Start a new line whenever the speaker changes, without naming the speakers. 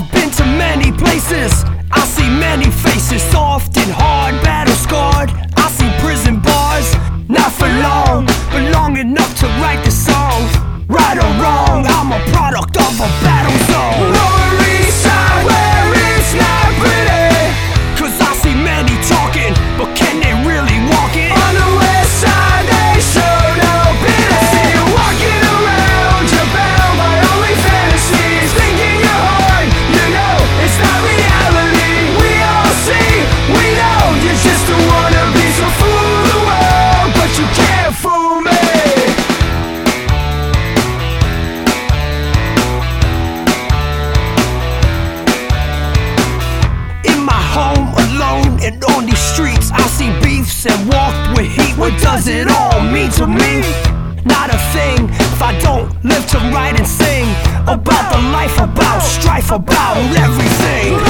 I've been to many places, I see many faces, soft and hard, battle scarred. I see prison bars, not for long, but long enough to write the song. Right or wrong, I'm a product of a battle zone. Lower East Side where it's not pretty, 'cause I see many talking, but can they really walk it? On the West Side they show no pity. I see you walking around, you're bound by only fantasies, thinking you're hard, you know it's not reality. We all see, we know you're just a wannabe, so fool the world, but you can't fool me. And on these streets I see beefs and walked with heat. What does it all mean to me? Not a thing if I don't live to write and sing about the life, about strife, about everything.